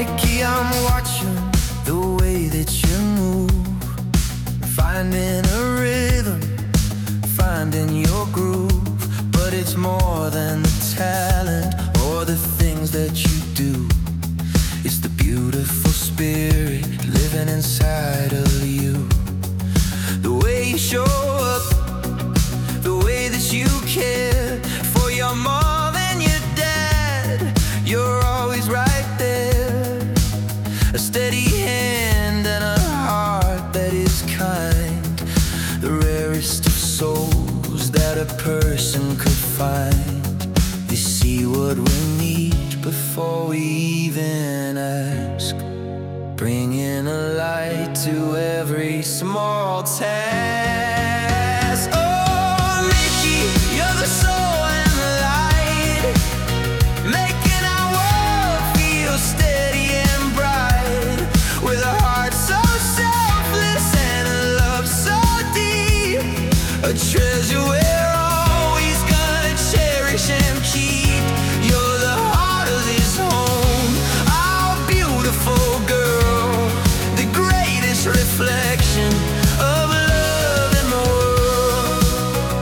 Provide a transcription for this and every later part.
Mickey, I'm watching the way that you move, finding a rhythm, finding your groove. But it's more than the talent or the things that you do. It's the beautiful spirit living inside of you. The way you show up, the way that you care for your mom and your dad. You're always right there, a steady hand and a heart that is kind, the rarest of souls that a person could find. You see what we need before we even ask, bringing a light to every small task. Oh, Mickey, you're the soul and the light, making our world feel steady and bright. With a heart so selfless and a love so deep, a treasure we're always gonna cherish and keep. You're the heart of this home, our beautiful girl, the greatest reflection of love in the world.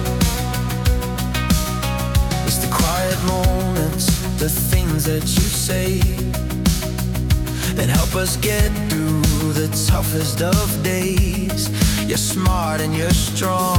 It's the quiet moments, the things that you say, that help us get through the toughest of days. You're smart and you're strong,